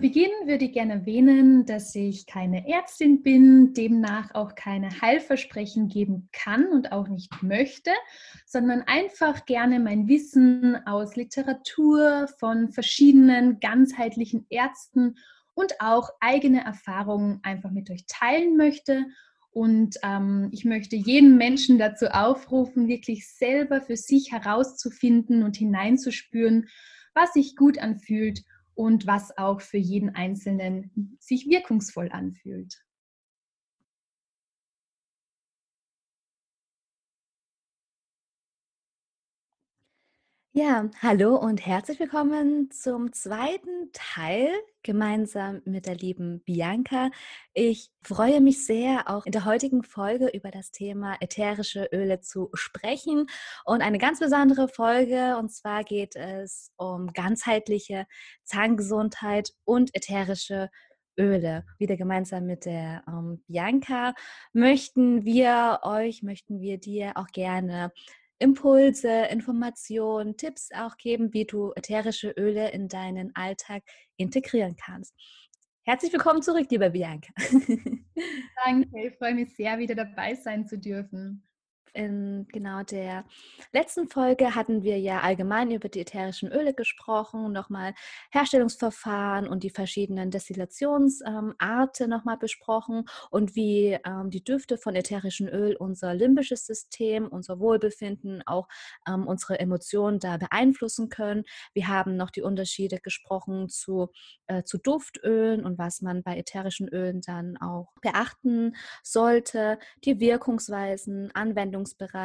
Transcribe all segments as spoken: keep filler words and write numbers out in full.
Beginn würde ich gerne erwähnen, dass ich keine Ärztin bin, demnach auch keine Heilversprechen geben kann und auch nicht möchte, sondern einfach gerne mein Wissen aus Literatur von verschiedenen ganzheitlichen Ärzten und auch eigene Erfahrungen einfach mit euch teilen möchte. Und ähm, ich möchte jeden Menschen dazu aufrufen, wirklich selber für sich herauszufinden und hineinzuspüren, was sich gut anfühlt und was auch für jeden Einzelnen sich wirkungsvoll anfühlt. Ja, hallo und herzlich willkommen zum zweiten Teil gemeinsam mit der lieben Bianca. Ich freue mich sehr, auch in der heutigen Folge über das Thema ätherische Öle zu sprechen und eine ganz besondere Folge, und zwar geht es um ganzheitliche Zahngesundheit und ätherische Öle. Wieder gemeinsam mit der ähm, Bianca möchten wir euch, möchten wir dir auch gerne Impulse, Informationen, Tipps auch geben, wie du ätherische Öle in deinen Alltag integrieren kannst. Herzlich willkommen zurück, liebe Bianca. Danke, ich freue mich sehr, wieder dabei sein zu dürfen. In genau der letzten Folge hatten wir ja allgemein über die ätherischen Öle gesprochen, nochmal Herstellungsverfahren und die verschiedenen Destillationsarten ähm, nochmal besprochen und wie ähm, die Düfte von ätherischen Öl unser limbisches System, unser Wohlbefinden, auch ähm, unsere Emotionen da beeinflussen können. Wir haben noch die Unterschiede gesprochen zu, äh, zu Duftölen und was man bei ätherischen Ölen dann auch beachten sollte, die Wirkungsweisen, Anwendungsbereiche.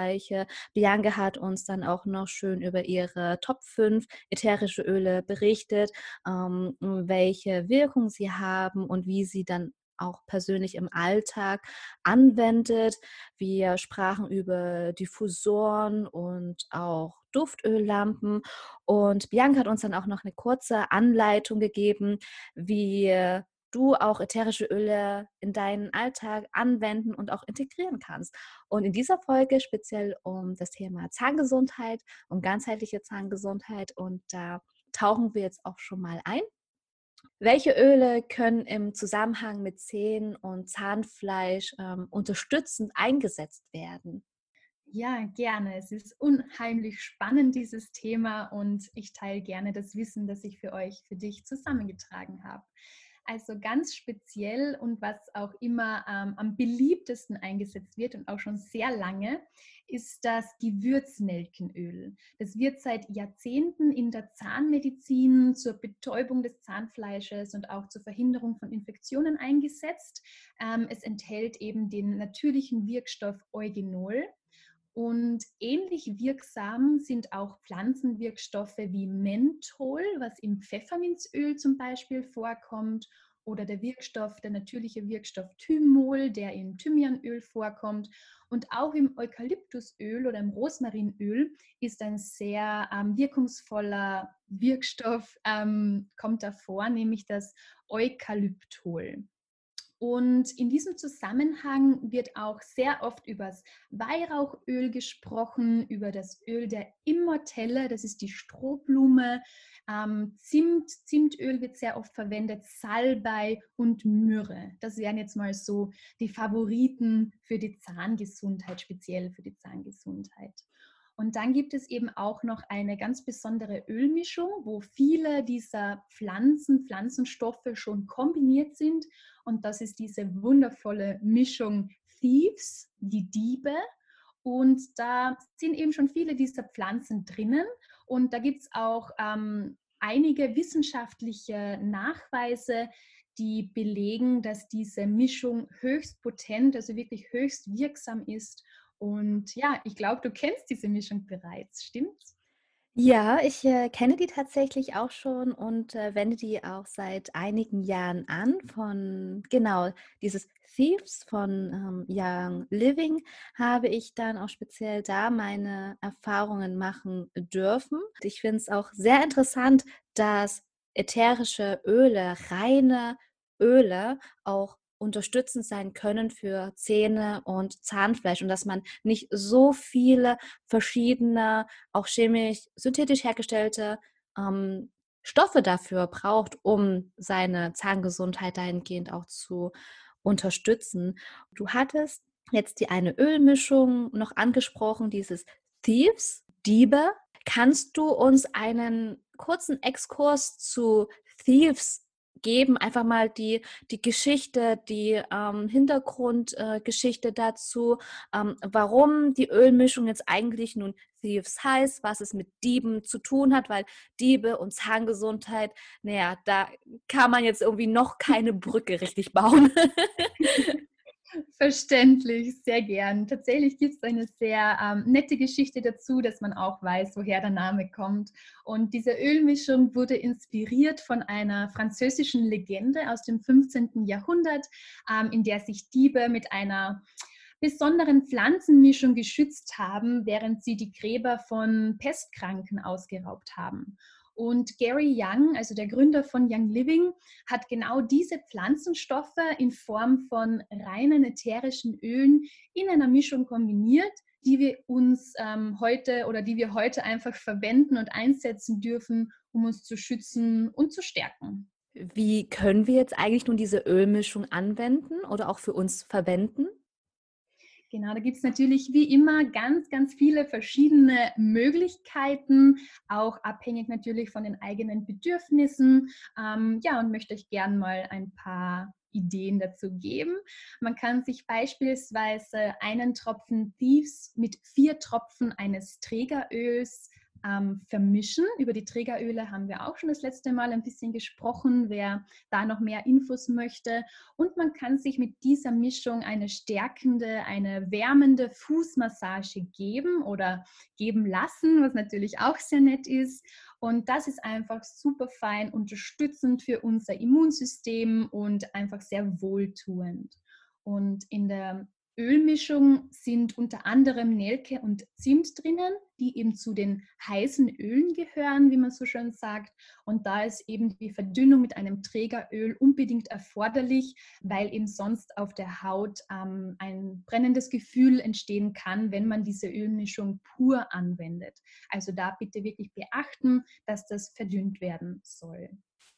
Bianca hat uns dann auch noch schön über ihre Top fünf ätherische Öle berichtet, ähm, welche Wirkung sie haben und wie sie dann auch persönlich im Alltag anwendet. Wir sprachen über Diffusoren und auch Duftöllampen und Bianca hat uns dann auch noch eine kurze Anleitung gegeben, wie du auch ätherische Öle in deinen Alltag anwenden und auch integrieren kannst. Und in dieser Folge speziell um das Thema Zahngesundheit, um ganzheitliche Zahngesundheit, und da tauchen wir jetzt auch schon mal ein. Welche Öle können im Zusammenhang mit Zähnen und Zahnfleisch ähm, unterstützend eingesetzt werden? Ja, gerne. Es ist unheimlich spannend, dieses Thema, und ich teile gerne das Wissen, das ich für euch, für dich zusammengetragen habe. Also ganz speziell und was auch immer ähm, am beliebtesten eingesetzt wird und auch schon sehr lange, ist das Gewürznelkenöl. Das wird seit Jahrzehnten in der Zahnmedizin zur Betäubung des Zahnfleisches und auch zur Verhinderung von Infektionen eingesetzt. Ähm, es enthält eben den natürlichen Wirkstoff Eugenol. Und ähnlich wirksam sind auch Pflanzenwirkstoffe wie Menthol, was im Pfefferminzöl zum Beispiel vorkommt, oder der Wirkstoff, der natürliche Wirkstoff Thymol, der im Thymianöl vorkommt. Und auch im Eukalyptusöl oder im Rosmarinöl ist ein sehr ähm, wirkungsvoller Wirkstoff, ähm, kommt da vor, nämlich das Eukalyptol. Und in diesem Zusammenhang wird auch sehr oft über das Weihrauchöl gesprochen, über das Öl der Immortelle, das ist die Strohblume, ähm, Zimt, Zimtöl wird sehr oft verwendet, Salbei und Myrrhe. Das wären jetzt mal so die Favoriten für die Zahngesundheit, speziell für die Zahngesundheit. Und dann gibt es eben auch noch eine ganz besondere Ölmischung, wo viele dieser Pflanzen, Pflanzenstoffe schon kombiniert sind. Und das ist diese wundervolle Mischung Thieves, die Diebe. Und da sind eben schon viele dieser Pflanzen drinnen. Und da gibt es auch ähm, einige wissenschaftliche Nachweise, die belegen, dass diese Mischung höchst potent, also wirklich höchst wirksam ist. Und ja, ich glaube, du kennst diese Mischung bereits, stimmt's? Ja, ich äh, kenne die tatsächlich auch schon und äh, wende die auch seit einigen Jahren an. Von genau dieses Thieves von ähm, Young Living habe ich dann auch speziell da meine Erfahrungen machen dürfen. Ich finde es auch sehr interessant, dass ätherische Öle, reine Öle auch unterstützend sein können für Zähne und Zahnfleisch und dass man nicht so viele verschiedene, auch chemisch, synthetisch hergestellte ähm, Stoffe dafür braucht, um seine Zahngesundheit dahingehend auch zu unterstützen. Du hattest jetzt die eine Ölmischung noch angesprochen, dieses Thieves, Diebe. Kannst du uns einen kurzen Exkurs zu Thieves geben? Einfach mal die, die Geschichte, die ähm, Hintergrundgeschichte äh, dazu, ähm, warum die Ölmischung jetzt eigentlich nun Thieves heißt, was es mit Dieben zu tun hat, weil Diebe und Zahngesundheit, naja, da kann man jetzt irgendwie noch keine Brücke richtig bauen. Verständlich, sehr gern. Tatsächlich gibt es eine sehr ähm, nette Geschichte dazu, dass man auch weiß, woher der Name kommt. Und diese Ölmischung wurde inspiriert von einer französischen Legende aus dem fünfzehnten Jahrhundert, ähm, in der sich Diebe mit einer besonderen Pflanzenmischung geschützt haben, während sie die Gräber von Pestkranken ausgeraubt haben. Und Gary Young, also der Gründer von Young Living, hat genau diese Pflanzenstoffe in Form von reinen ätherischen Ölen in einer Mischung kombiniert, die wir uns ähm, heute oder die wir heute einfach verwenden und einsetzen dürfen, um uns zu schützen und zu stärken. Wie können wir jetzt eigentlich nun diese Ölmischung anwenden oder auch für uns verwenden? Genau, da gibt es natürlich wie immer ganz, ganz viele verschiedene Möglichkeiten, auch abhängig natürlich von den eigenen Bedürfnissen. Ähm, ja, und möchte euch gern mal ein paar Ideen dazu geben. Man kann sich beispielsweise einen Tropfen Thieves mit vier Tropfen eines Trägeröls ähm, vermischen. Über die Trägeröle haben wir auch schon das letzte Mal ein bisschen gesprochen, wer da noch mehr Infos möchte. Und man kann sich mit dieser Mischung eine stärkende, eine wärmende Fußmassage geben oder geben lassen, was natürlich auch sehr nett ist. Und das ist einfach super fein unterstützend für unser Immunsystem und einfach sehr wohltuend. Und in der Ölmischung sind unter anderem Nelke und Zimt drinnen, die eben zu den heißen Ölen gehören, wie man so schön sagt. Und da ist eben die Verdünnung mit einem Trägeröl unbedingt erforderlich, weil eben sonst auf der Haut ähm, ein brennendes Gefühl entstehen kann, wenn man diese Ölmischung pur anwendet. Also da bitte wirklich beachten, dass das verdünnt werden soll.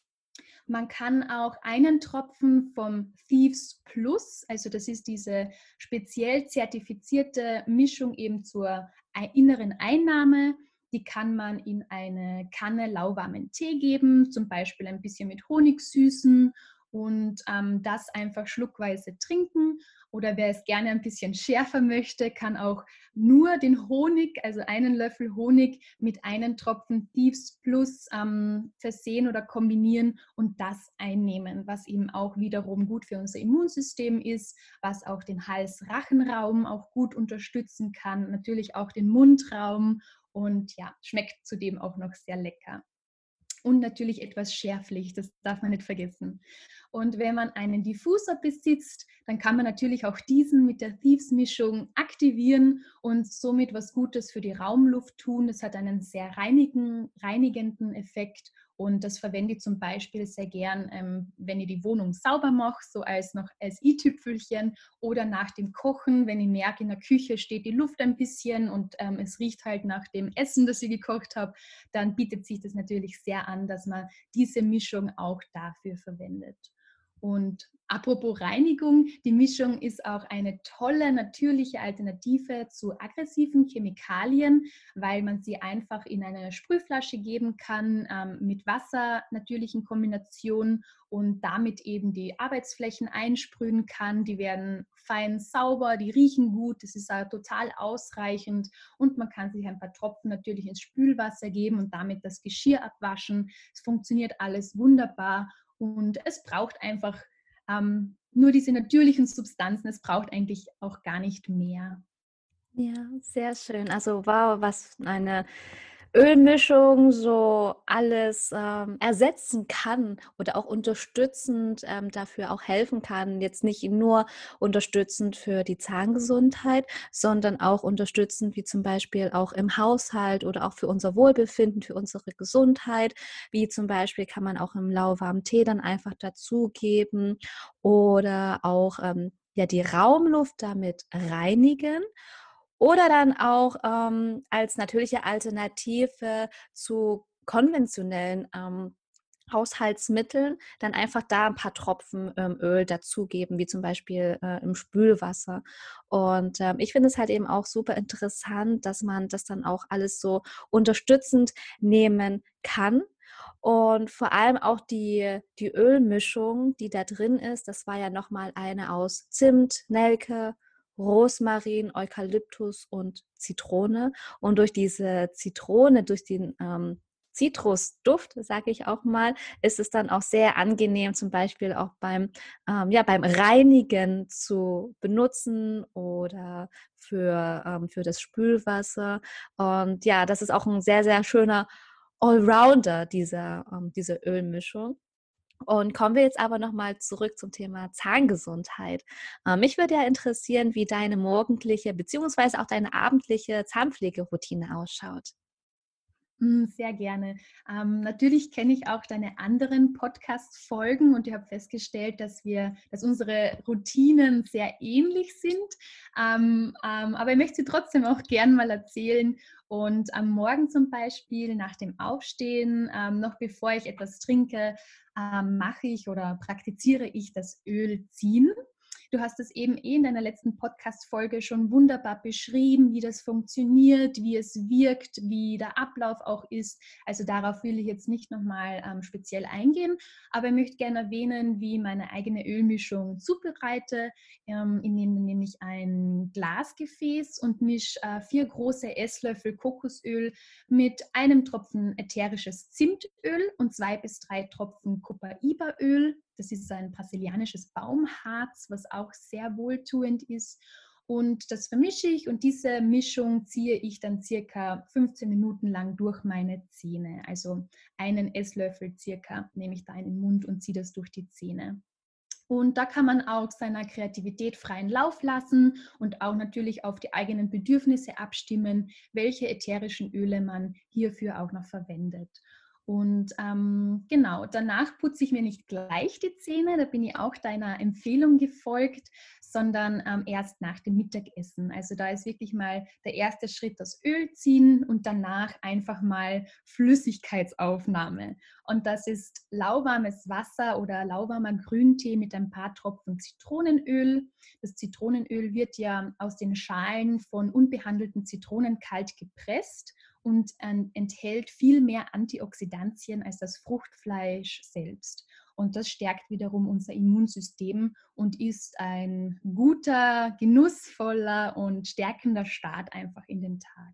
Man kann auch einen Tropfen vom Thieves Plus, also das ist diese speziell zertifizierte Mischung eben zur inneren Einnahme, die kann man in eine Kanne lauwarmen Tee geben, zum Beispiel ein bisschen mit Honig süßen und ähm, das einfach schluckweise trinken. Oder wer es gerne ein bisschen schärfer möchte, kann auch nur den Honig, also einen Löffel Honig mit einem Tropfen Thieves Plus ähm, versehen oder kombinieren und das einnehmen, was eben auch wiederum gut für unser Immunsystem ist, was auch den Hals-Rachenraum auch gut unterstützen kann, natürlich auch den Mundraum und ja, schmeckt zudem auch noch sehr lecker. Und natürlich etwas schärflich, das darf man nicht vergessen. Und wenn man einen Diffuser besitzt, dann kann man natürlich auch diesen mit der Thieves-Mischung aktivieren und somit was Gutes für die Raumluft tun. Das hat einen sehr reinigen, reinigenden Effekt und das verwende ich zum Beispiel sehr gern, ähm, wenn ich die Wohnung sauber mache, so als noch als i-Tüpfelchen oder nach dem Kochen, wenn ich merke, in der Küche steht die Luft ein bisschen und ähm, es riecht halt nach dem Essen, das ich gekocht habe, dann bietet sich das natürlich sehr an, dass man diese Mischung auch dafür verwendet. Und apropos Reinigung, die Mischung ist auch eine tolle natürliche Alternative zu aggressiven Chemikalien, weil man sie einfach in eine Sprühflasche geben kann, ähm, mit Wasser natürlich in Kombination und damit eben die Arbeitsflächen einsprühen kann. Die werden fein sauber, die riechen gut, das ist auch total ausreichend und man kann sich ein paar Tropfen natürlich ins Spülwasser geben und damit das Geschirr abwaschen. Es funktioniert alles wunderbar. Und es braucht einfach ähm, nur diese natürlichen Substanzen. Es braucht eigentlich auch gar nicht mehr. Ja, sehr schön. Also wow, was eine Ölmischung so alles ähm, ersetzen kann oder auch unterstützend ähm, dafür auch helfen kann. Jetzt nicht nur unterstützend für die Zahngesundheit, sondern auch unterstützend wie zum Beispiel auch im Haushalt oder auch für unser Wohlbefinden, für unsere Gesundheit. Wie zum Beispiel kann man auch im lauwarmen Tee dann einfach dazugeben oder auch ähm, ja, die Raumluft damit reinigen. Oder dann auch ähm, als natürliche Alternative zu konventionellen ähm, Haushaltsmitteln dann einfach da ein paar Tropfen ähm, Öl dazugeben, wie zum Beispiel äh, im Spülwasser. Und ähm, ich finde es halt eben auch super interessant, dass man das dann auch alles so unterstützend nehmen kann. Und vor allem auch die, die Ölmischung, die da drin ist, das war ja nochmal eine aus Zimt, Nelke, Rosmarin, Eukalyptus und Zitrone. Und durch diese Zitrone, durch den ähm, Zitrusduft, sage ich auch mal, ist es dann auch sehr angenehm, zum Beispiel auch beim, ähm, ja, beim Reinigen zu benutzen oder für, ähm, für das Spülwasser. Und ja, das ist auch ein sehr, sehr schöner Allrounder, dieser, ähm, diese Ölmischung. Und kommen wir jetzt aber nochmal zurück zum Thema Zahngesundheit. Äh, mich würde ja interessieren, wie deine morgendliche beziehungsweise auch deine abendliche Zahnpflegeroutine ausschaut. Mm, Sehr gerne. Ähm, natürlich kenne ich auch deine anderen Podcast-Folgen und ich habe festgestellt, dass wir, dass unsere Routinen sehr ähnlich sind. Ähm, ähm, aber ich möchte sie trotzdem auch gern mal erzählen. Und am Morgen zum Beispiel nach dem Aufstehen, ähm, noch bevor ich etwas trinke, ähm, mache ich oder praktiziere ich das Ölziehen. Du hast es eben eh in deiner letzten Podcast-Folge schon wunderbar beschrieben, wie das funktioniert, wie es wirkt, wie der Ablauf auch ist. Also darauf will ich jetzt nicht nochmal ähm, speziell eingehen, aber ich möchte gerne erwähnen, wie ich meine eigene Ölmischung zubereite. Ähm, ich nehme nämlich ein Glasgefäß und mische äh, vier große Esslöffel Kokosöl mit einem Tropfen ätherisches Zimtöl und zwei bis drei Tropfen Copaiba-Öl. Das ist ein brasilianisches Baumharz, was auch sehr wohltuend ist. Und das vermische ich und diese Mischung ziehe ich dann circa fünfzehn Minuten lang durch meine Zähne. Also einen Esslöffel circa nehme ich da in den Mund und ziehe das durch die Zähne. Und da kann man auch seiner Kreativität freien Lauf lassen und auch natürlich auf die eigenen Bedürfnisse abstimmen, welche ätherischen Öle man hierfür auch noch verwendet. Und ähm, genau, danach putze ich mir nicht gleich die Zähne, da bin ich auch deiner Empfehlung gefolgt, sondern ähm, erst nach dem Mittagessen. Also da ist wirklich mal der erste Schritt das Öl ziehen und danach einfach mal Flüssigkeitsaufnahme. Und das ist lauwarmes Wasser oder lauwarmer Grüntee mit ein paar Tropfen Zitronenöl. Das Zitronenöl wird ja aus den Schalen von unbehandelten Zitronen kalt gepresst und enthält viel mehr Antioxidantien als das Fruchtfleisch selbst. Und das stärkt wiederum unser Immunsystem und ist ein guter, genussvoller und stärkender Start einfach in den Tag.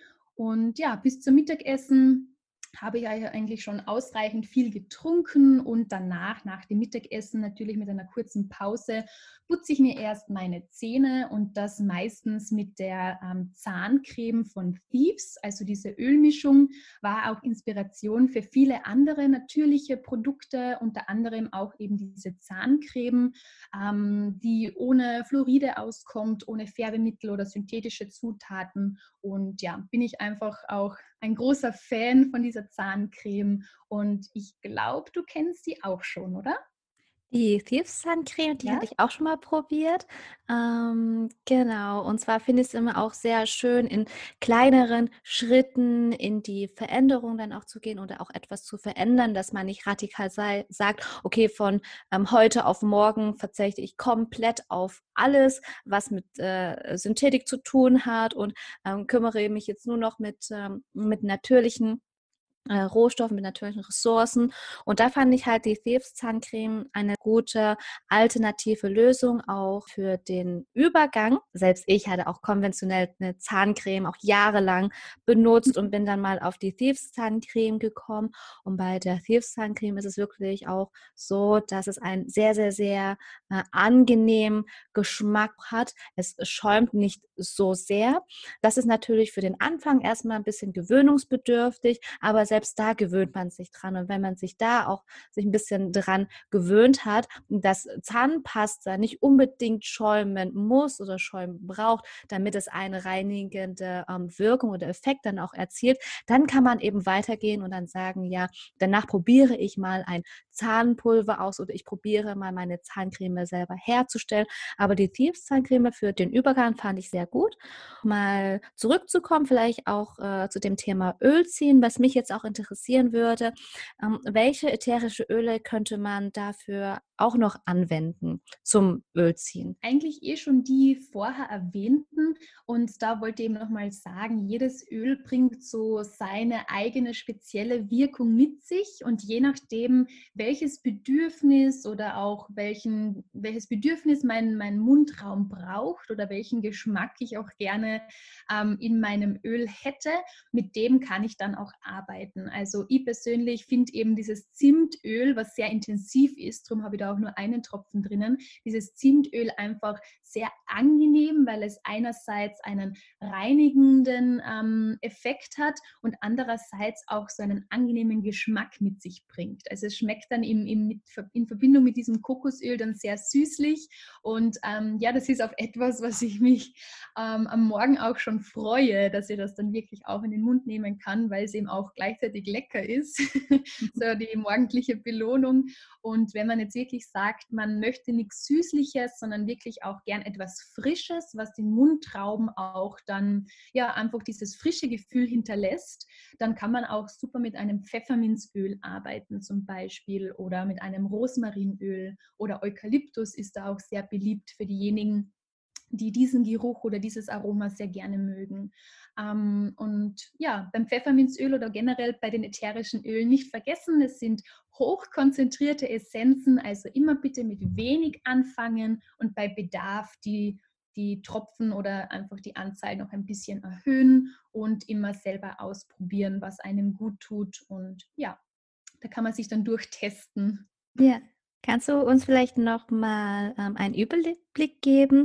Und ja, bis zum Mittagessen habe ich eigentlich schon ausreichend viel getrunken und danach, nach dem Mittagessen, natürlich mit einer kurzen Pause, putze ich mir erst meine Zähne und das meistens mit der ähm, Zahncreme von Thieves. Also diese Ölmischung war auch Inspiration für viele andere natürliche Produkte, unter anderem auch eben diese Zahncreme, ähm, die ohne Fluoride auskommt, ohne Färbemittel oder synthetische Zutaten. Und ja, bin ich einfach auch ein großer Fan von dieser Zahncreme und ich glaube, du kennst die auch schon, oder? Die Thieves-Zahncreme, die Ja? hatte ich auch schon mal probiert. Ähm, genau, und zwar finde ich es immer auch sehr schön, in kleineren Schritten in die Veränderung dann auch zu gehen oder auch etwas zu verändern, dass man nicht radikal sei, sagt, okay, von ähm, heute auf morgen verzichte ich komplett auf alles, was mit äh, Synthetik zu tun hat und ähm, kümmere mich jetzt nur noch mit, ähm, mit natürlichen äh, Rohstoffen, mit natürlichen Ressourcen. Und da fand ich halt die Thieves Zahncreme eine gute alternative Lösung auch für den Übergang. Selbst ich hatte auch konventionell eine Zahncreme auch jahrelang benutzt und bin dann mal auf die Thieves Zahncreme gekommen. Und bei der Thieves Zahncreme ist es wirklich auch so, dass es einen sehr, sehr, sehr äh, angenehmen Geschmack hat. Es schäumt nicht so sehr. Das ist natürlich für den Anfang erstmal ein bisschen gewöhnungsbedürftig, aber selbst da gewöhnt man sich dran. Und wenn man sich da auch sich ein bisschen dran gewöhnt hat, dass Zahnpasta nicht unbedingt schäumen muss oder schäumen braucht, damit es eine reinigende ähm, Wirkung oder Effekt dann auch erzielt, dann kann man eben weitergehen und dann sagen, ja, danach probiere ich mal ein Zahnpulver aus oder ich probiere mal meine Zahncreme selber herzustellen. Aber die Thieves Zahncreme für den Übergang fand ich sehr gut. Mal zurückzukommen, vielleicht auch äh, zu dem Thema Ölziehen, was mich jetzt auch auch interessieren würde, ähm, welche ätherische Öle könnte man dafür auch noch anwenden zum Ölziehen? Eigentlich eh schon die vorher erwähnten, und da wollte ich eben noch mal sagen, jedes Öl bringt so seine eigene spezielle Wirkung mit sich, und je nachdem, welches Bedürfnis oder auch welchen, welches Bedürfnis mein, mein Mundraum braucht oder welchen Geschmack ich auch gerne ähm, in meinem Öl hätte, mit dem kann ich dann auch arbeiten. Also ich persönlich finde eben dieses Zimtöl, was sehr intensiv ist, darum habe ich da auch nur einen Tropfen drinnen, dieses Zimtöl einfach sehr angenehm, weil es einerseits einen reinigenden ähm, Effekt hat und andererseits auch so einen angenehmen Geschmack mit sich bringt. Also es schmeckt dann im, im, in Verbindung mit diesem Kokosöl dann sehr süßlich, und ähm, ja, das ist auch etwas, was ich mich ähm, am Morgen auch schon freue, dass ich das dann wirklich auch in den Mund nehmen kann, weil es eben auch gleichzeitig lecker ist. So die morgendliche Belohnung. Und wenn man jetzt wirklich sagt, man möchte nichts Süßliches, sondern wirklich auch gern etwas Frisches, was den Mundraum auch dann ja einfach dieses frische Gefühl hinterlässt, dann kann man auch super mit einem Pfefferminzöl arbeiten zum Beispiel oder mit einem Rosmarinöl, oder Eukalyptus ist da auch sehr beliebt für diejenigen, die diesen Geruch oder dieses Aroma sehr gerne mögen. Ähm, und ja, beim Pfefferminzöl oder generell bei den ätherischen Ölen nicht vergessen, es sind hochkonzentrierte Essenzen, also immer bitte mit wenig anfangen und bei Bedarf die, die Tropfen oder einfach die Anzahl noch ein bisschen erhöhen und immer selber ausprobieren, was einem gut tut. Und ja, da kann man sich dann durchtesten. Ja. Kannst du uns vielleicht noch mal, ähm, einen Überblick geben,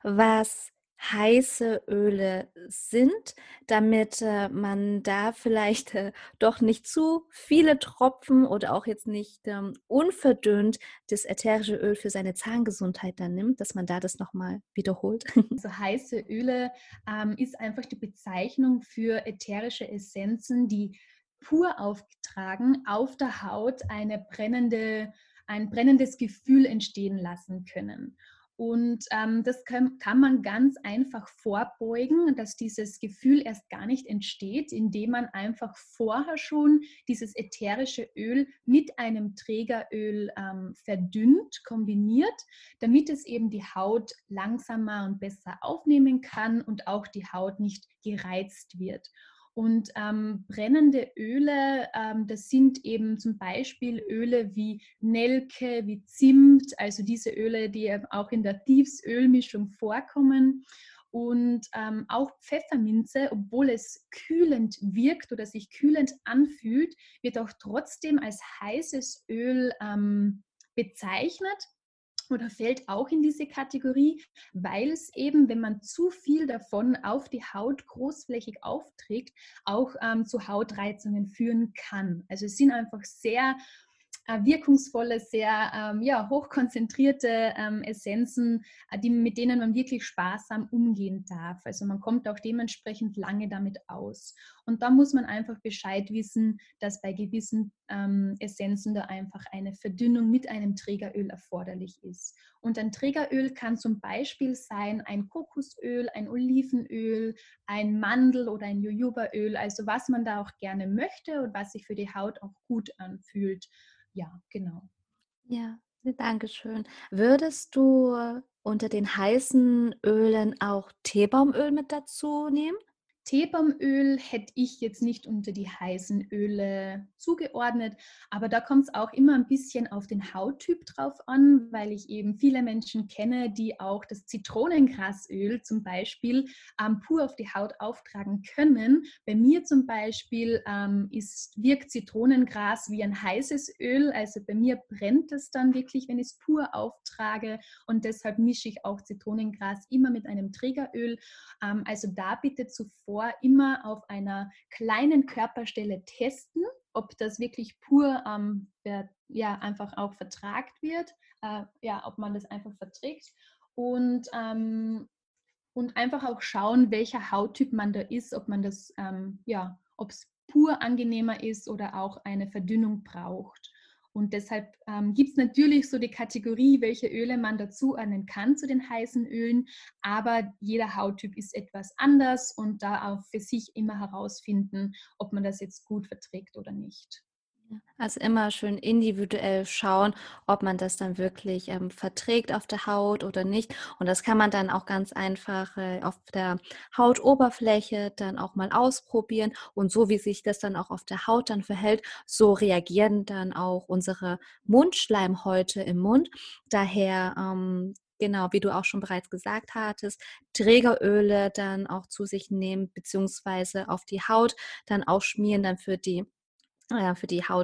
was heiße Öle sind, damit, äh, man da vielleicht, äh, doch nicht zu viele Tropfen oder auch jetzt nicht, ähm, unverdünnt das ätherische Öl für seine Zahngesundheit dann nimmt, dass man da das noch mal wiederholt? Also heiße Öle ähm, ist einfach die Bezeichnung für ätherische Essenzen, die pur aufgetragen auf der Haut eine brennende, ein brennendes Gefühl entstehen lassen können. Und ähm, das kann, kann man ganz einfach vorbeugen, dass dieses Gefühl erst gar nicht entsteht, indem man einfach vorher schon dieses ätherische Öl mit einem Trägeröl ähm, verdünnt, kombiniert, damit es eben die Haut langsamer und besser aufnehmen kann und auch die Haut nicht gereizt wird. Und ähm, brennende Öle, ähm, das sind eben zum Beispiel Öle wie Nelke, wie Zimt, also diese Öle, die auch in der Thieves-Ölmischung vorkommen. Und ähm, auch Pfefferminze, obwohl es kühlend wirkt oder sich kühlend anfühlt, wird auch trotzdem als heißes Öl ähm, bezeichnet oder fällt auch in diese Kategorie, weil es eben, wenn man zu viel davon auf die Haut großflächig aufträgt, auch ähm, zu Hautreizungen führen kann. Also es sind einfach sehr äh, wirkungsvolle, sehr ähm, ja, hochkonzentrierte ähm, Essenzen, äh, die, mit denen man wirklich sparsam umgehen darf. Also man kommt auch dementsprechend lange damit aus. Und da muss man einfach Bescheid wissen, dass bei gewissen ähm, Essenzen da einfach eine Verdünnung mit einem Trägeröl erforderlich ist. Und ein Trägeröl kann zum Beispiel sein ein Kokosöl, ein Olivenöl, ein Mandel- oder ein Jojobaöl, also was man da auch gerne möchte und was sich für die Haut auch gut anfühlt. Ja, genau. Ja, ne, danke schön. Würdest du unter den heißen Ölen auch Teebaumöl mit dazu nehmen? Teebaumöl hätte ich jetzt nicht unter die heißen Öle zugeordnet, aber da kommt es auch immer ein bisschen auf den Hauttyp drauf an, weil ich eben viele Menschen kenne, die auch das Zitronengrasöl zum Beispiel ähm, pur auf die Haut auftragen können. Bei mir zum Beispiel ähm, ist, wirkt Zitronengras wie ein heißes Öl, also bei mir brennt es dann wirklich, wenn ich es pur auftrage, und deshalb mische ich auch Zitronengras immer mit einem Trägeröl. Ähm, also da bitte zuvor immer auf einer kleinen Körperstelle testen, ob das wirklich pur ähm, der, ja, einfach auch vertragt wird, äh, ja, ob man das einfach verträgt, und, ähm, und einfach auch schauen, welcher Hauttyp man da ist, ob man das, ähm, ja, ob es pur angenehmer ist oder auch eine Verdünnung braucht. Und deshalb ähm, gibt es natürlich so die Kategorie, welche Öle man dazuordnen kann zu den heißen Ölen, aber jeder Hauttyp ist etwas anders und da auch für sich immer herausfinden, ob man das jetzt gut verträgt oder nicht. Also immer schön individuell schauen, ob man das dann wirklich ähm, verträgt auf der Haut oder nicht. Und das kann man dann auch ganz einfach äh, auf der Hautoberfläche dann auch mal ausprobieren. Und so wie sich das dann auch auf der Haut dann verhält, so reagieren dann auch unsere Mundschleimhäute im Mund. Daher ähm, genau, wie du auch schon bereits gesagt hattest, Trägeröle dann auch zu sich nehmen, beziehungsweise auf die Haut dann auch schmieren, dann für die äh, für die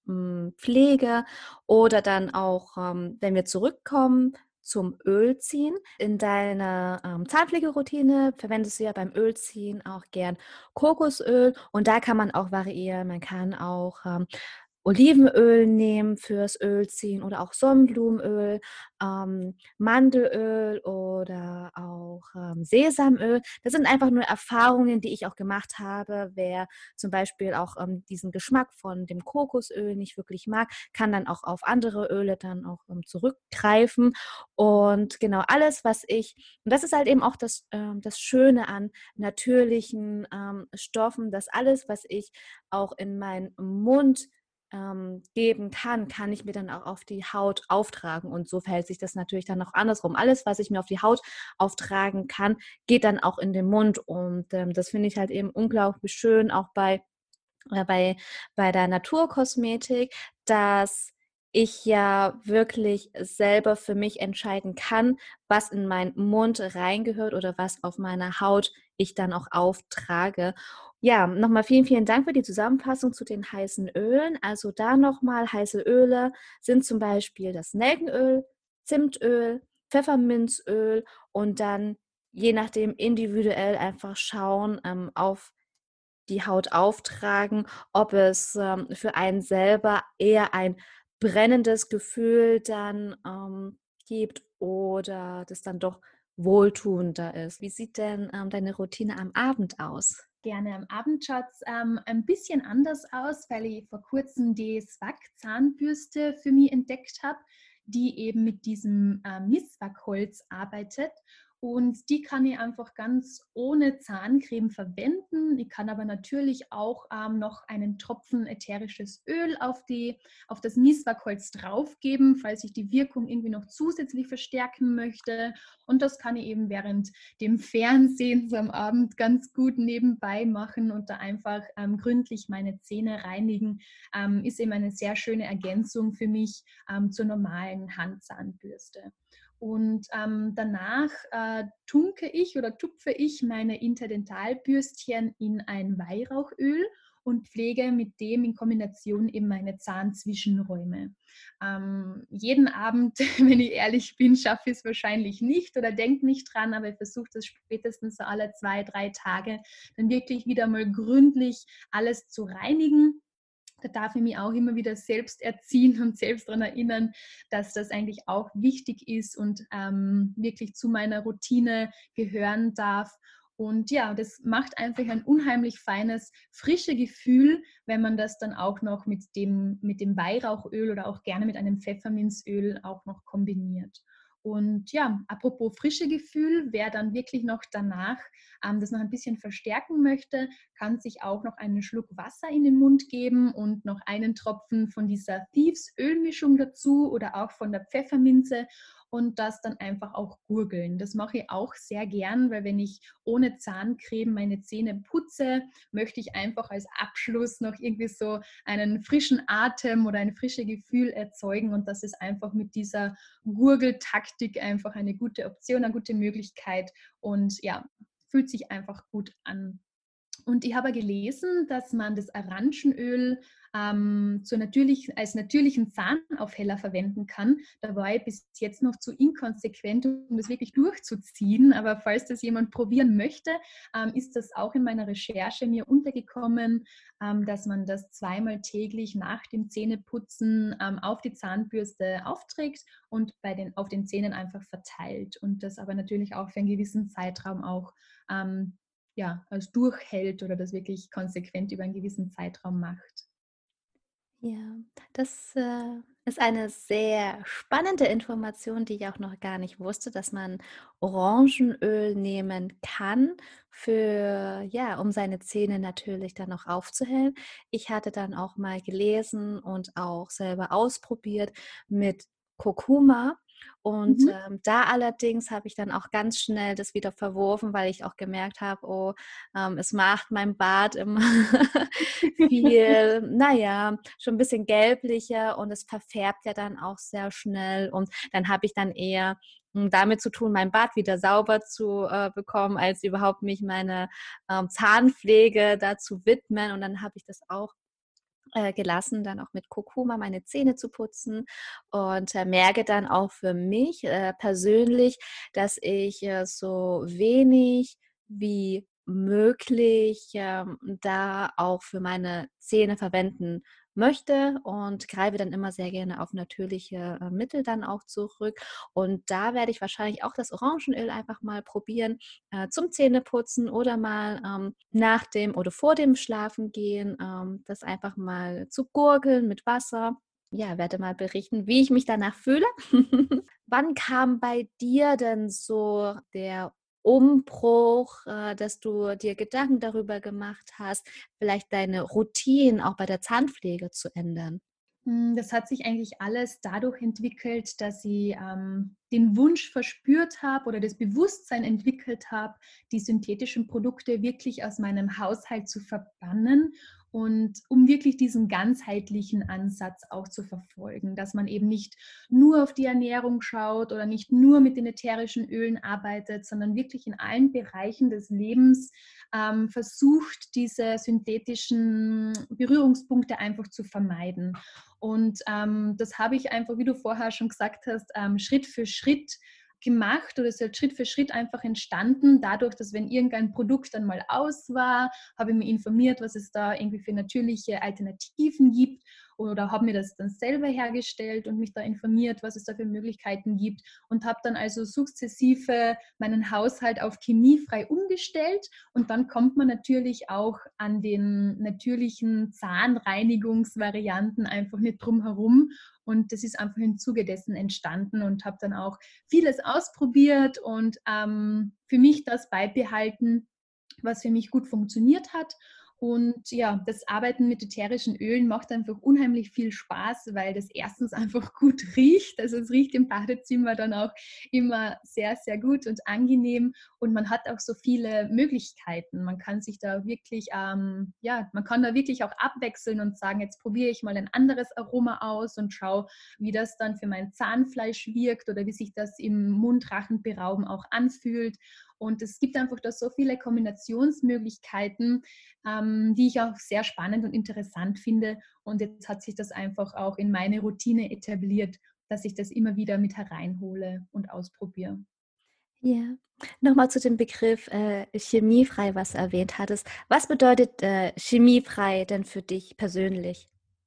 Hautpflege oder dann auch, ähm, wenn wir zurückkommen zum Ölziehen. In deiner ähm, Zahnpflegeroutine verwendest du ja beim Ölziehen auch gern Kokosöl und da kann man auch variieren. Man kann auch ähm, Olivenöl nehmen fürs Ölziehen oder auch Sonnenblumenöl, ähm, Mandelöl oder auch ähm, Sesamöl. Das sind einfach nur Erfahrungen, die ich auch gemacht habe. Wer zum Beispiel auch ähm, diesen Geschmack von dem Kokosöl nicht wirklich mag, kann dann auch auf andere Öle dann auch ähm, zurückgreifen. Und genau alles, was ich, und das ist halt eben auch das, ähm, das Schöne an natürlichen ähm, Stoffen, dass alles, was ich auch in meinen Mund ähm, geben kann, kann ich mir dann auch auf die Haut auftragen. Und so verhält sich das natürlich dann auch andersrum. Alles, was ich mir auf die Haut auftragen kann, geht dann auch in den Mund. Und ähm, das finde ich halt eben unglaublich schön, auch bei, äh, bei, bei der Naturkosmetik, dass ich ja wirklich selber für mich entscheiden kann, was in meinen Mund reingehört oder was auf meiner Haut ich dann auch auftrage. Ja, nochmal vielen, vielen Dank für die Zusammenfassung zu den heißen Ölen. Also da nochmal, heiße Öle sind zum Beispiel das Nelkenöl, Zimtöl, Pfefferminzöl und dann je nachdem individuell einfach schauen, ähm, auf die Haut auftragen, ob es ähm, für einen selber eher ein brennendes Gefühl dann ähm, gibt oder das dann doch wohltuender ist. Wie sieht denn ähm, deine Routine am Abend aus? Gerne. Am Abend schaut es ähm, ein bisschen anders aus, weil ich vor kurzem die Swag-Zahnbürste für mich entdeckt habe, die eben mit diesem äh, Miswak-Holz arbeitet. Und die kann ich einfach ganz ohne Zahncreme verwenden. Ich kann aber natürlich auch ähm, noch einen Tropfen ätherisches Öl auf, die, auf das Miswak-Holz draufgeben, falls ich die Wirkung irgendwie noch zusätzlich verstärken möchte. Und das kann ich eben während dem Fernsehen so am Abend ganz gut nebenbei machen und da einfach ähm, gründlich meine Zähne reinigen, ähm, ist eben eine sehr schöne Ergänzung für mich ähm, zur normalen Handzahnbürste. Und ähm, danach äh, tunke ich oder tupfe ich meine Interdentalbürstchen in ein Weihrauchöl und pflege mit dem in Kombination eben meine Zahnzwischenräume. Ähm, jeden Abend, wenn ich ehrlich bin, schaffe ich es wahrscheinlich nicht oder denke nicht dran, aber ich versuche das spätestens so alle zwei, drei Tage dann wirklich wieder mal gründlich alles zu reinigen. Da darf ich mich auch immer wieder selbst erziehen und selbst daran erinnern, dass das eigentlich auch wichtig ist und ähm, wirklich zu meiner Routine gehören darf. Und ja, das macht einfach ein unheimlich feines, frisches Gefühl, wenn man das dann auch noch mit dem, mit dem Weihrauchöl oder auch gerne mit einem Pfefferminzöl auch noch kombiniert. Und ja, apropos frische Gefühl, wer dann wirklich noch danach ähm, das noch ein bisschen verstärken möchte, kann sich auch noch einen Schluck Wasser in den Mund geben und noch einen Tropfen von dieser Thieves Ölmischung dazu oder auch von der Pfefferminze und das dann einfach auch gurgeln. Das mache ich auch sehr gern, weil wenn ich ohne Zahncreme meine Zähne putze, möchte ich einfach als Abschluss noch irgendwie so einen frischen Atem oder ein frisches Gefühl erzeugen und das ist einfach mit dieser Gurgeltaktik einfach eine gute Option, eine gute Möglichkeit und ja, fühlt sich einfach gut an. Und ich habe gelesen, dass man das Orangenöl ähm, zur natürlich, als natürlichen Zahnaufheller verwenden kann. Da war ich bis jetzt noch zu inkonsequent, um das wirklich durchzuziehen. Aber falls das jemand probieren möchte, ähm, ist das auch in meiner Recherche mir untergekommen, ähm, dass man das zweimal täglich nach dem Zähneputzen ähm, auf die Zahnbürste aufträgt und bei den, auf den Zähnen einfach verteilt. Und das aber natürlich auch für einen gewissen Zeitraum auch ähm, ja, als durchhält oder das wirklich konsequent über einen gewissen Zeitraum macht. Ja, das, äh, ist eine sehr spannende Information, die ich auch noch gar nicht wusste, dass man Orangenöl nehmen kann für ja, um seine Zähne natürlich dann noch aufzuhellen. Ich hatte dann auch mal gelesen und auch selber ausprobiert mit Kurkuma und, Mhm. ähm, da allerdings habe ich dann auch ganz schnell das wieder verworfen, weil ich auch gemerkt habe: „Oh, ähm, es macht meinem Bart immer viel, na ja, schon 'n bisschen gelblicher und es verfärbt ja dann auch sehr schnell und dann habe ich dann eher, hm, damit zu tun, mein Bart wieder sauber zu, äh, bekommen, als überhaupt mich meine, ähm, Zahnpflege da zu widmen und dann habe ich das auch, äh, gelassen, dann auch mit Kurkuma meine Zähne zu putzen und, äh, merke dann auch für mich, äh, persönlich, dass ich, äh, so wenig wie möglich, ähm, da auch für meine Zähne verwenden möchte und greife dann immer sehr gerne auf natürliche, äh, Mittel dann auch zurück. Und da werde ich wahrscheinlich auch das Orangenöl einfach mal probieren, äh, zum Zähneputzen oder mal, ähm, nach dem oder vor dem Schlafengehen, ähm, das einfach mal zu gurgeln mit Wasser. Ja, werde mal berichten, wie ich mich danach fühle. Wann kam bei dir denn so der Umbruch, äh, dass du dir Gedanken darüber gemacht hast, vielleicht deine Routinen auch bei der Zahnpflege zu ändern? Hm, das hat sich eigentlich alles dadurch entwickelt, dass ich, ähm, den Wunsch verspürt habe oder das Bewusstsein entwickelt habe, die synthetischen Produkte wirklich aus meinem Haushalt zu verbannen und um wirklich diesen ganzheitlichen Ansatz auch zu verfolgen, dass man eben nicht nur auf die Ernährung schaut oder nicht nur mit den ätherischen Ölen arbeitet, sondern wirklich in allen Bereichen des Lebens, ähm, versucht, diese synthetischen Berührungspunkte einfach zu vermeiden. Und ähm, das habe ich einfach, wie du vorher schon gesagt hast, ähm, Schritt für Schritt gemacht oder es ist halt Schritt für Schritt einfach entstanden, dadurch, dass wenn irgendein Produkt dann mal aus war, habe ich mich informiert, was es da irgendwie für natürliche Alternativen gibt oder habe mir das dann selber hergestellt und mich da informiert, was es da für Möglichkeiten gibt und habe dann also sukzessive meinen Haushalt auf chemiefrei umgestellt und dann kommt man natürlich auch an den natürlichen Zahnreinigungsvarianten einfach nicht drum herum. Und das ist einfach im Zuge dessen entstanden und habe dann auch vieles ausprobiert und ähm, für mich das beibehalten, was für mich gut funktioniert hat. Und ja, das Arbeiten mit ätherischen Ölen macht einfach unheimlich viel Spaß, weil das erstens einfach gut riecht. Also es riecht im Badezimmer dann auch immer sehr, sehr gut und angenehm. Und man hat auch so viele Möglichkeiten. Man kann sich da wirklich, ähm, ja, man kann da wirklich auch abwechseln und sagen, jetzt probiere ich mal ein anderes Aroma aus und schaue, wie das dann für mein Zahnfleisch wirkt oder wie sich das im Mund-Rachen-Berauben auch anfühlt. Und es gibt einfach da so viele Kombinationsmöglichkeiten, ähm, die ich auch sehr spannend und interessant finde. Und jetzt hat sich das einfach auch in meine Routine etabliert, dass ich das immer wieder mit hereinhole und ausprobiere. Ja. Noch mal zu dem Begriff, äh, chemiefrei, was du erwähnt hattest. Was bedeutet, äh, chemiefrei denn für dich persönlich?